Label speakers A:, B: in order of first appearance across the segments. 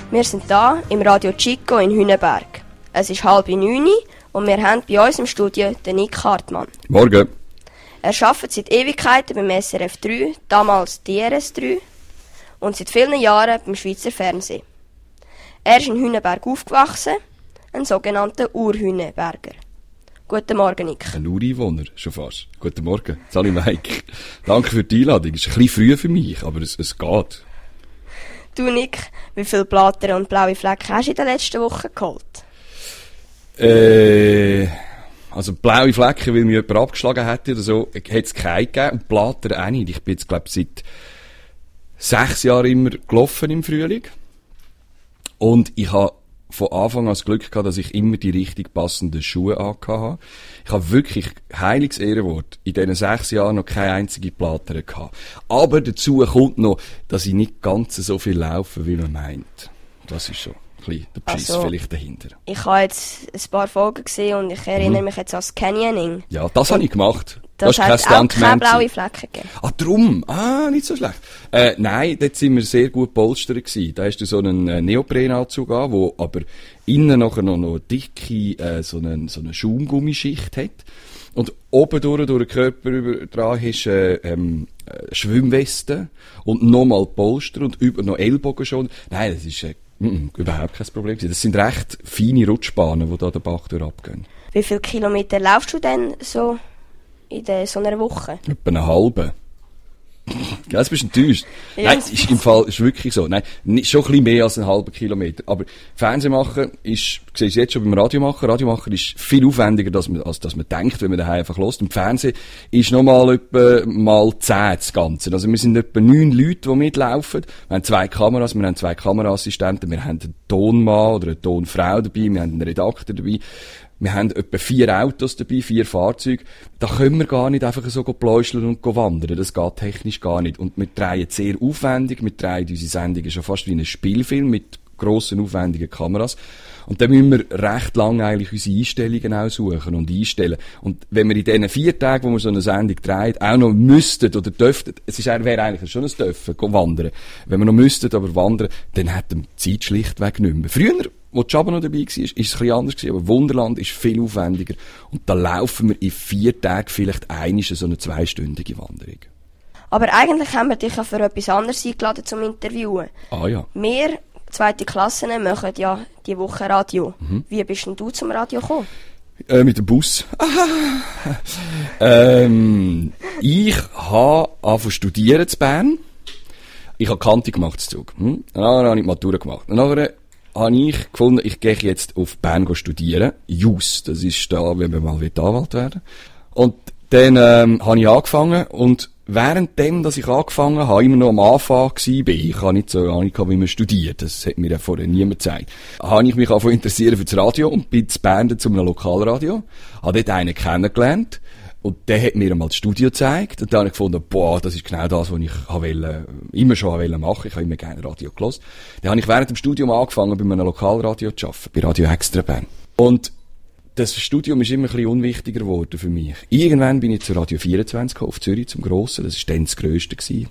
A: Wir sind hier im Radio Chico in Hünenberg. Es ist 8:30 und wir haben bei uns im Studio den Nick Hartmann.
B: Morgen.
A: Er arbeitet seit Ewigkeiten beim SRF 3, damals DRS 3, und seit vielen Jahren beim Schweizer Fernsehen. Er ist in Hünenberg aufgewachsen, ein sogenannter Urhünenberger. Guten Morgen, Nick.
B: Ein Ureinwohner, schon fast. Guten Morgen. Sali Mike. Danke für die Einladung. Es ist ein bisschen früh für mich, aber es geht.
A: Du, Nick, wie viele Blatter und blaue Flecken hast du in den letzten Wochen geholt?
B: Also blaue Flecken, weil mich jemand abgeschlagen hätte oder so, hätte es keine gegeben. Und Blatter auch nicht. Ich bin jetzt, glaube ich, seit 6 Jahren immer gelaufen im Frühling. Und ich habe von Anfang an das Glück gehabt, dass ich immer die richtig passenden Schuhe angehabt habe. Ich habe wirklich, heiliges Ehrenwort, in diesen 6 Jahren noch keine einzige Platte gehabt. Aber dazu kommt noch, dass ich nicht ganz so viel laufe, wie man meint. Das ist schon ein bisschen der Beschiss vielleicht dahinter. Ich
A: habe jetzt ein paar Folgen gesehen und ich erinnere mich jetzt an das Canyoning.
B: Ja, das habe ich gemacht.
A: Das hat auch keine blaue Flecken gegeben.
B: Ah, drum. Nicht so schlecht. Nein, dort sind wir sehr gut polstert gewesen. Da hast du so einen Neoprenanzug an, wo aber innen nachher noch eine dicke, so eine Schaumgummischicht hat. Und oben durch den Körper dran hast du Schwimmweste und nochmal Polster und über noch Ellbogen schon. Nein, das ist überhaupt kein Problem gewesen. Das sind recht feine Rutschbahnen, die da den Bach durch abgehen.
A: Wie viele Kilometer laufst du denn so in so einer Woche?
B: Etwa eine halbe. Jetzt bist du enttäuscht. Ja, nein, ist im Fall, ist wirklich so. Nein, schon ein bisschen mehr als einen halben Kilometer. Aber Fernsehen machen ist, du siehst jetzt schon beim Radio machen ist viel aufwendiger, als dass man denkt, wenn man daheim einfach hört. Im Fernsehen ist nochmal etwa mal 10 das Ganze. Also wir sind etwa 9 Leute, die mitlaufen. Wir haben 2 Kameras, wir haben 2 Kameraassistenten, wir haben einen Tonmann oder eine Tonfrau dabei, wir haben einen Redakteur dabei. Wir haben etwa 4 Autos dabei, 4 Fahrzeuge. Da können wir gar nicht einfach so pläuscheln und wandern. Das geht technisch gar nicht. Und wir drehen sehr aufwendig. Wir drehen unsere Sendungen schon fast wie ein Spielfilm mit grossen, aufwendigen Kameras. Und dann müssen wir recht lang eigentlich unsere Einstellungen auch suchen und einstellen. Und wenn wir in diesen 4 Tagen, wo wir so eine Sendung drehen, auch noch müssten oder dürften, wäre eigentlich schon ein Dürfen, wandern. Wenn wir noch müssten aber wandern, dann hätten wir die Zeit schlichtweg nicht mehr. Früher, wo die Jabba noch dabei war, ist es ein bisschen anders gewesen, aber Wunderland ist viel aufwendiger. Und da laufen wir in 4 Tagen vielleicht einmal so eine 2-stündige Wanderung.
A: Aber eigentlich haben wir dich ja für etwas anderes eingeladen zum Interviewen.
B: Ah ja.
A: Wir, 2. Klassen, machen ja die Woche Radio. Wie bist denn du zum Radio gekommen?
B: Mit dem Bus. Ich habe angefangen studieren in Bern. Ich habe Kante gemacht zu Zug. Dann habe ich die Matura gemacht. Dann habe ich gefunden, ich gehe jetzt auf Bern studieren. Jus, das ist da, wenn man mal Anwalt werden will. Und dann habe ich angefangen und währenddem, dass ich angefangen habe, immer noch am Anfang war, ich habe nicht so Ahnung, wie man studiert, das hat mir ja vorher niemand gezeigt, habe ich mich angefangen interessieren für das Radio und bin zu Bern zu einem Lokalradio, habe dort einen kennengelernt und der hat mir einmal das Studio gezeigt und dann habe ich gefunden, das ist genau das, was ich immer schon machen. Ich habe immer gerne Radio gehört. Dann habe ich während dem Studium angefangen, bei einem Lokalradio zu arbeiten, bei Radio Extra Bern. Und das Studium ist immer ein bisschen unwichtiger geworden für mich. Irgendwann bin ich zu Radio 24 gekommen, auf Zürich, zum Grossen. Das war dann das Grösste gewesen.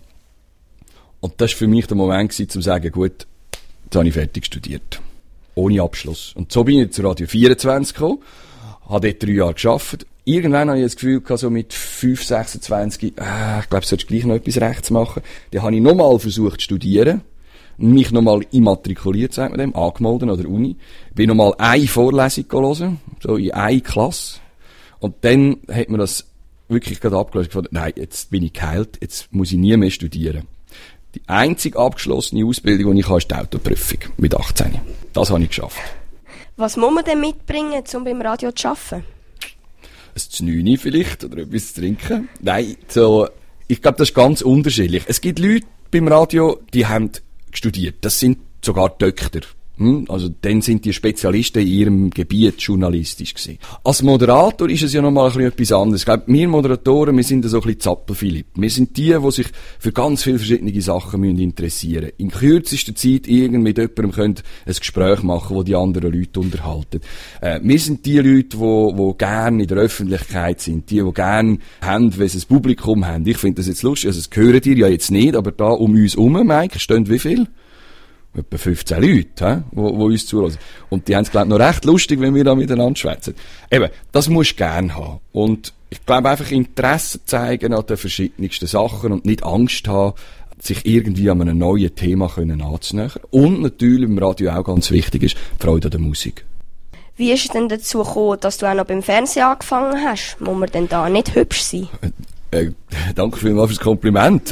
B: Und das war für mich der Moment gewesen, um zu sagen, gut, jetzt habe ich fertig studiert. Ohne Abschluss. Und so bin ich zu Radio 24 gekommen, habe dort 3 Jahre gearbeitet. Irgendwann habe ich das Gefühl gehabt, so mit 5, 26, ich glaube, solltest gleich noch etwas rechts machen. Dann habe ich nochmal versucht zu studieren. Mich nochmal immatrikuliert, sagt man dem, angemeldet an der Uni. Bin nochmal eine Vorlesung hören, so in eine Klasse. Und dann hat man das wirklich gerade abgelöst. Nein, jetzt bin ich geheilt, jetzt muss ich nie mehr studieren. Die einzige abgeschlossene Ausbildung, die ich habe, ist die Autoprüfung mit 18. Das habe ich geschafft.
A: Was muss man denn mitbringen, um beim Radio zu arbeiten?
B: Ein Znüni vielleicht, oder etwas zu trinken. Nein, ich glaube, das ist ganz unterschiedlich. Es gibt Leute beim Radio, die haben studiert. Das sind sogar Doktor. Also dann sind die Spezialisten in ihrem Gebiet journalistisch gewesen. Als Moderator ist es ja nochmal ein bisschen etwas anderes. Ich glaube, wir Moderatoren, wir sind so ein bisschen Zappel-Philipp. Wir sind die sich für ganz viele verschiedene Sachen interessieren müssen. In kürzester Zeit mit jemandem können ein Gespräch machen, wo die anderen Leute unterhalten. Wir sind die Leute, die gerne in der Öffentlichkeit sind, die gerne haben, wenn sie ein Publikum haben. Ich finde das jetzt lustig, also das hören dir ja jetzt nicht, aber da um uns herum, Mike, stehen wie viel? etwa 15 Leute, wo uns zuhören. Und die haben es, glaube ich, noch recht lustig, wenn wir da miteinander schwätzen. Eben, das musst du gerne haben. Und ich glaube einfach Interesse zeigen an den verschiedensten Sachen und nicht Angst haben, sich irgendwie an einem neuen Thema anzunähern. Und natürlich im Radio auch ganz wichtig ist, die Freude an der Musik.
A: Wie ist es denn dazu gekommen, dass du auch noch beim Fernsehen angefangen hast? Muss man denn da nicht hübsch sein?
B: Danke vielmals fürs Kompliment.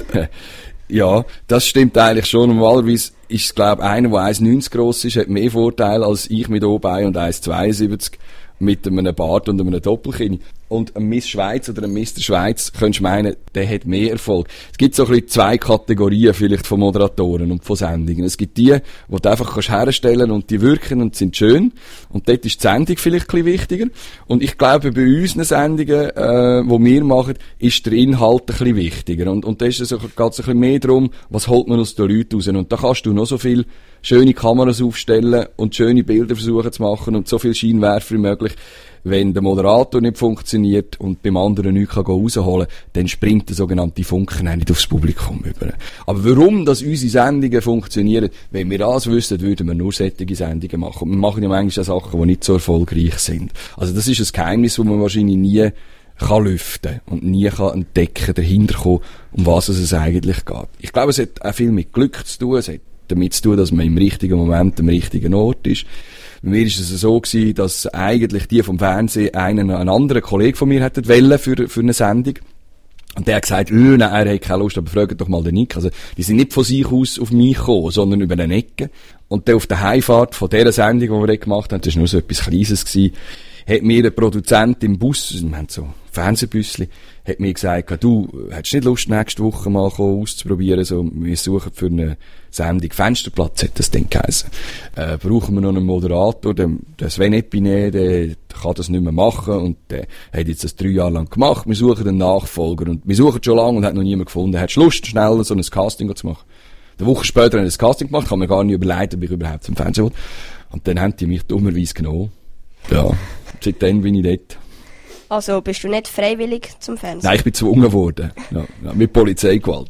B: Ja, das stimmt eigentlich schon. Normalerweise ist es, glaube ich, einer, der 1,90 gross ist, hat mehr Vorteile als ich mit O-Bein und 1,72 mit einem Bart und einem Doppelkinn. Und ein Miss Schweiz oder ein Mr. Schweiz, könntest du meinen, der hat mehr Erfolg. Es gibt so ein bisschen 2 Kategorien vielleicht von Moderatoren und von Sendungen. Es gibt die du einfach herstellen und die wirken und sind schön. Und dort ist die Sendung vielleicht ein bisschen wichtiger. Und ich glaube, bei unseren Sendungen, die wir machen, ist der Inhalt ein bisschen wichtiger. Und da ist es geht ein bisschen mehr darum, was holt man aus den Leuten raus. Und da kannst du noch so viel schöne Kameras aufstellen und schöne Bilder versuchen zu machen und so viel Scheinwerfer wie möglich. Wenn der Moderator nicht funktioniert und beim anderen nichts rausholen kann, dann springt der sogenannte Funken nicht aufs Publikum über. Aber warum dass unsere Sendungen funktionieren, wenn wir das wüssten, würden wir nur solche Sendungen machen. Und wir machen ja manchmal Sachen, die nicht so erfolgreich sind. Also das ist ein Geheimnis, das man wahrscheinlich nie kann lüften und nie kann entdecken, dahinter kommen, um was es eigentlich geht. Ich glaube, es hat auch viel mit Glück zu tun. Es hat damit zu tun, dass man im richtigen Moment am richtigen Ort ist. Bei mir ist es so gewesen, dass eigentlich die vom Fernsehen einen anderen Kollegen von mir hätten wollen für eine Sendung. Und der hat gesagt, nein, er hat keine Lust, aber fragt doch mal den Nick. Also, die sind nicht von sich aus auf mich gekommen, sondern über eine Ecke. Und dann auf der Heimfahrt von dieser Sendung, die wir dort gemacht haben, das war nur so etwas Kleines gewesen, hat mir der Produzent im Bus, wir haben so Fernsehbüssli, hat mir gesagt, du, hättest nicht Lust, nächste Woche mal auszuprobieren, so, wir suchen für eine Sendung Fensterplatz, hat das Ding geheissen. Brauchen wir noch einen Moderator, der Sven Epine, der kann das nicht mehr machen und der hat jetzt das 3 Jahre lang gemacht, wir suchen einen Nachfolger und wir suchen schon lange und hat noch niemand gefunden. Hättest du Lust, schnell so ein Casting zu machen? Eine Woche später haben wir ein Casting gemacht, kann mir gar nicht überlegen, ob ich überhaupt zum Fernsehen will. Und dann haben die mich dummerweise genommen. Ja, seitdem bin ich dort.
A: Also bist du nicht freiwillig zum Fernsehen?
B: Nein, ich bin gezwungen worden. Ja, mit Polizeigewalt.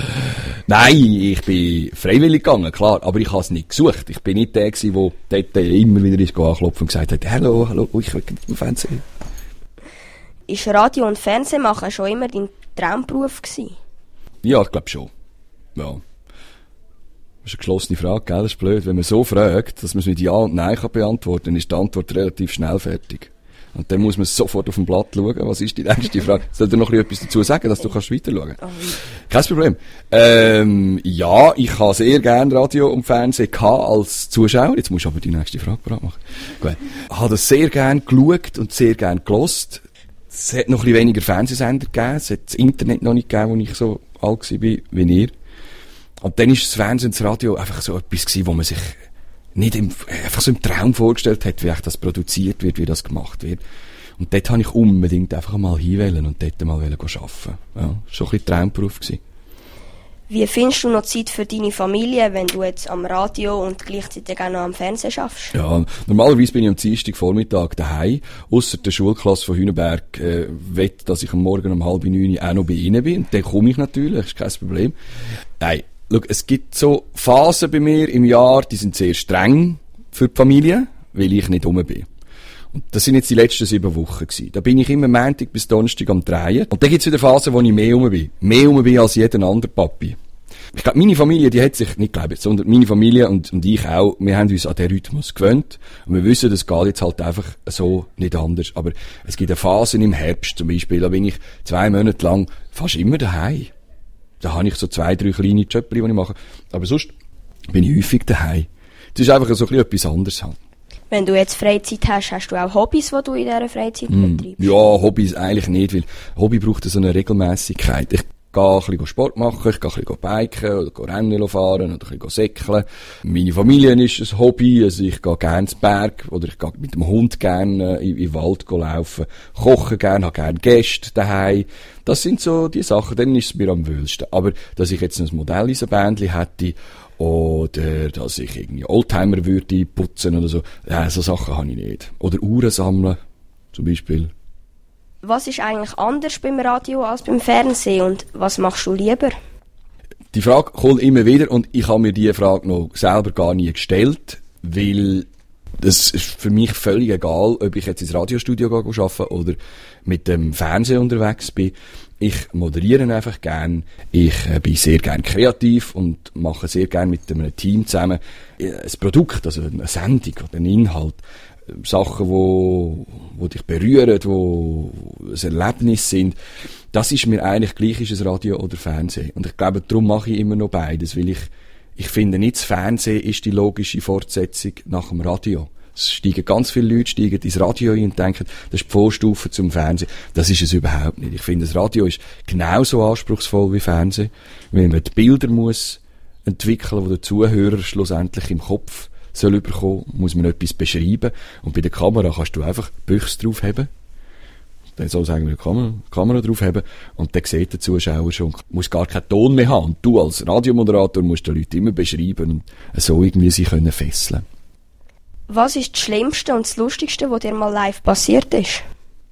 B: Nein, ich bin freiwillig gegangen, klar, aber ich habe es nicht gesucht. Ich bin nicht der gewesen, der dort immer wieder ist anklopfen und gesagt hat, hallo, ich will zum Fernsehen.
A: Ist Radio und Fernsehen machen schon immer dein Traumberuf gewesen?
B: Ja, ich glaube schon. Ja. Das ist eine geschlossene Frage, gell? Das ist blöd. Wenn man so fragt, dass man es mit Ja und Nein kann beantworten, dann ist die Antwort relativ schnell fertig. Und dann muss man sofort auf dem Blatt schauen. Was ist die nächste Frage? Soll dir noch etwas dazu sagen, dass du kannst weiter schauen? Kein Problem. Ja, ich habe sehr gerne Radio und Fernsehen als Zuschauer. Jetzt musst du aber die nächste Frage bereit machen. Gut. Ich habe das sehr gerne geschaut und sehr gerne gelost. Es hat noch ein bisschen weniger Fernsehsender gegeben. Es hat das Internet noch nicht gegeben, als ich so alt war wie ihr. Und dann ist das Fernsehen und das Radio einfach so etwas gewesen, wo man sich nicht einfach so im Traum vorgestellt hat, wie das produziert wird, wie das gemacht wird. Und dort habe ich unbedingt einfach mal hinwollen und dort mal arbeiten. Ja, schon ein bisschen Traumberuf gewesen.
A: Wie findest du noch Zeit für deine Familie, wenn du jetzt am Radio und gleichzeitig auch noch am Fernsehen schaffst?
B: Ja, normalerweise bin ich am Dienstag Vormittag daheim, ausser der Schulklasse von Hühnenberg, will, dass ich am Morgen um 8:30 auch noch bei ihnen bin. Und dann komme ich natürlich, ist kein Problem. Nein. Schau, es gibt so Phasen bei mir im Jahr, die sind sehr streng für die Familie, weil ich nicht rum bin. Und das sind jetzt die letzten 7 Wochen gewesen. Da bin ich immer Montag bis Donnerstag am Drehen. Und dann gibt's wieder Phasen, wo ich mehr rum bin. Mehr rum bin als jeder andere Papi. Ich glaube, meine Familie, die hat sich, nicht glaube, sondern meine Familie und ich auch, wir haben uns an den Rhythmus gewöhnt. Und wir wissen, das geht jetzt halt einfach so nicht anders. Aber es gibt eine Phase im Herbst zum Beispiel, da bin ich 2 Monate lang fast immer daheim. Da habe ich so 2, 3 kleine Jobs, die ich mache. Aber sonst bin ich häufig daheim. Das ist einfach so ein bisschen etwas anderes halt.
A: Wenn du jetzt Freizeit hast, hast du auch Hobbys, die du in dieser Freizeit betreibst?
B: Ja, Hobbys eigentlich nicht, weil Hobby braucht so eine Regelmäßigkeit. Ich gehe ein bisschen Sport machen, ich gehe ein bisschen biken oder Rennen fahren oder ein bisschen säckeln. Meine Familie ist ein Hobby, also ich gehe gerne ins Berg oder ich gehe mit dem Hund gerne in den Wald laufen, koche gerne, habe gerne Gäste daheim. Das sind so die Sachen, dann ist es mir am wohlsten. Aber, dass ich jetzt ein Modell in so Bändli hätte, oder, dass ich irgendwie Oldtimer würde putzen oder so, so Sachen habe ich nicht. Oder Uhren sammeln, zum Beispiel.
A: Was ist eigentlich anders beim Radio als beim Fernsehen und was machst du lieber?
B: Die Frage kommt immer wieder und ich habe mir diese Frage noch selber gar nie gestellt, weil das ist für mich völlig egal, ob ich jetzt ins Radiostudio arbeite oder mit dem Fernsehen unterwegs bin. Ich moderiere einfach gern. Ich bin sehr gern kreativ und mache sehr gern mit einem Team zusammen ein Produkt, also eine Sendung oder einen Inhalt. Sachen, wo dich berühren, wo ein Erlebnis sind. Das ist mir eigentlich gleich, ist es Radio oder Fernsehen. Und ich glaube, darum mache ich immer noch beides, weil ich finde nicht, das Fernsehen ist die logische Fortsetzung nach dem Radio. Es steigen ganz viele Leute ins Radio ein und denken, das ist die Vorstufe zum Fernsehen. Das ist es überhaupt nicht. Ich finde, das Radio ist genauso anspruchsvoll wie Fernsehen, weil man die Bilder muss entwickeln, die der Zuhörer schlussendlich im Kopf soll überkommen, muss man etwas beschreiben. Und bei der Kamera kannst du einfach Büchse draufheben. Dann soll sagen wir Kamera draufheben. Und dann sieht der Zuschauer schon, muss gar keinen Ton mehr haben. Und du als Radiomoderator musst den Leuten immer beschreiben und so irgendwie sie können fesseln.
A: Was ist das Schlimmste und das Lustigste, was dir mal live passiert ist?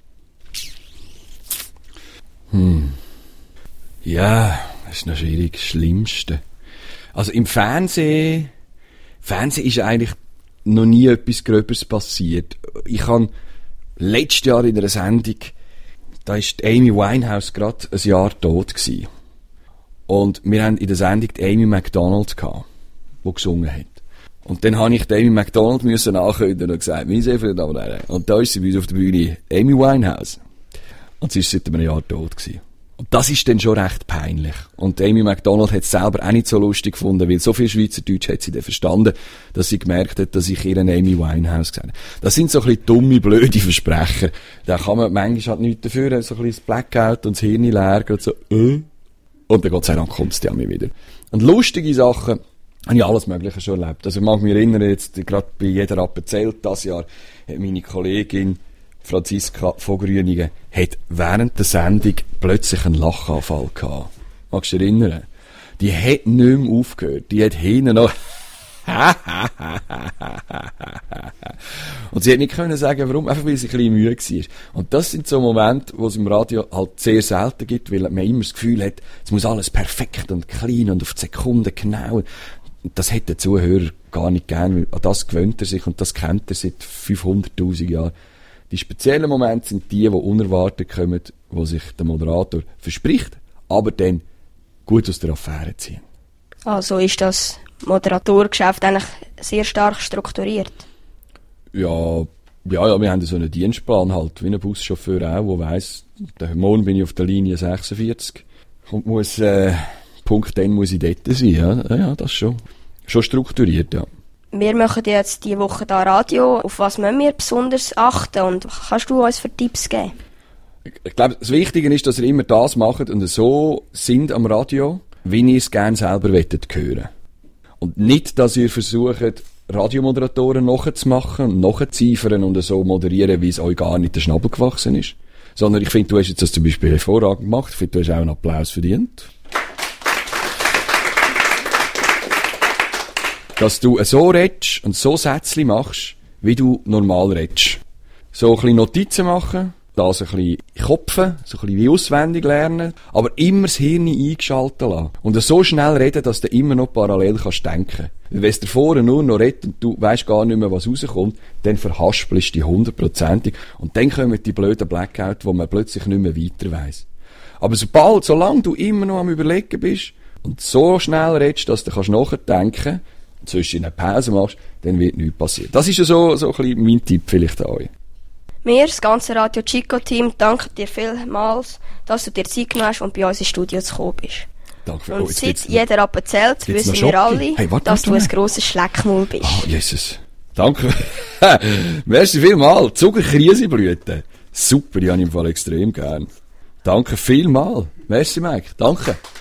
B: Ja, das ist noch schwierig. Das Schlimmste. Also im Fernsehen ist eigentlich noch nie etwas Gröberes passiert. Ich habe letztes Jahr in einer Sendung, da ist Amy Winehouse gerade ein Jahr tot gewesen. Und wir haben in der Sendung die Amy McDonald gehabt, die gesungen hat. Und dann habe ich die Amy McDonald müssen nachhören und gesagt, meine sehr verehrten Damen und Herren. Und da ist sie bei uns auf der Bühne, Amy Winehouse. Und sie ist seit einem Jahr tot gewesen. Und das ist dann schon recht peinlich. Und Amy McDonald hat es selber auch nicht so lustig gefunden, weil so viel Schweizerdeutsch hat sie dann verstanden, dass sie gemerkt hat, dass ich ihr eine Amy Winehouse gesagt habe. Das sind so ein bisschen dumme, blöde Versprecher. Da kann man manchmal halt nichts dafür, so ein bisschen das Blackout und das Hirn leer und so, Und dann Gott sei Dank kommt es ja mir wieder. Und lustige Sachen habe ich alles Mögliche schon erlebt. Also ich mag mich erinnern, jetzt gerade bei jeder Appenzelt, das Jahr hat meine Kollegin Franziska von Grüningen hat während der Sendung plötzlich einen Lachanfall gehabt. Magst du dich erinnern? Die hat nicht mehr aufgehört. Die hat hinten noch und sie hat nicht können sagen, warum, einfach weil sie ein bisschen müde war. Und das sind so Momente, wo es im Radio halt sehr selten gibt, weil man immer das Gefühl hat, es muss alles perfekt und clean und auf die Sekunde genau. Und das hat der Zuhörer gar nicht gern, weil an das gewöhnt er sich und das kennt er seit 500'000 Jahren. Die speziellen Momente sind die unerwartet kommen, wo sich der Moderator verspricht, aber dann gut aus der Affäre ziehen.
A: Also ist das Moderatorgeschäft eigentlich sehr stark strukturiert?
B: Ja, wir haben so einen Dienstplan halt, wie ein Buschauffeur auch, der weiss, morgen bin ich auf der Linie 46 und muss, Punkt dann muss ich dort sein, ja, das schon strukturiert, ja.
A: Wir machen jetzt diese Woche da Radio. Auf was müssen wir besonders achten und kannst du uns für Tipps geben?
B: Ich glaube, das Wichtige ist, dass ihr immer das macht und so sind am Radio, wie ihr es gerne selber hören. Und nicht, dass ihr versucht, Radiomoderatoren nachzumachen und nachzuziefern und so moderieren, wie es euch gar nicht der Schnabel gewachsen ist. Sondern ich finde, du hast jetzt das zum Beispiel hervorragend gemacht. Ich finde, du hast auch einen Applaus verdient. Dass du so redest und so Sätzchen machst, wie du normal redest. So ein bisschen Notizen machen, das ein bisschen kopfen, so ein bisschen wie auswendig lernen, aber immer das Hirn eingeschaltet lassen. Und so schnell reden, dass du immer noch parallel kannst denken. Wenn es davor nur noch redet und du weisst gar nicht mehr, was rauskommt, dann verhaspelst du dich 100%. Und dann kommen die blöden Blackout, wo man plötzlich nicht mehr weiter weiss. Aber solange du immer noch am Überlegen bist und so schnell redest, dass du nachdenken kannst, und zwischen eine Pause machst, dann wird nichts passieren. Das ist ja so ein bisschen mein Tipp vielleicht an euch.
A: Wir, das ganze Radio Chico-Team, danken dir vielmals, dass du dir Zeit genommen hast und bei uns ins Studio gekommen bist.
B: Danke.
A: Und seit jeder erzählt, wissen wir alle, dass du ein grosses Schleckmaul bist.
B: Oh, Jesus. Danke. Merci vielmals. Zuckerkriseblüten. Super, die habe ich im Fall extrem gern. Danke vielmals. Merci, Mike. Danke.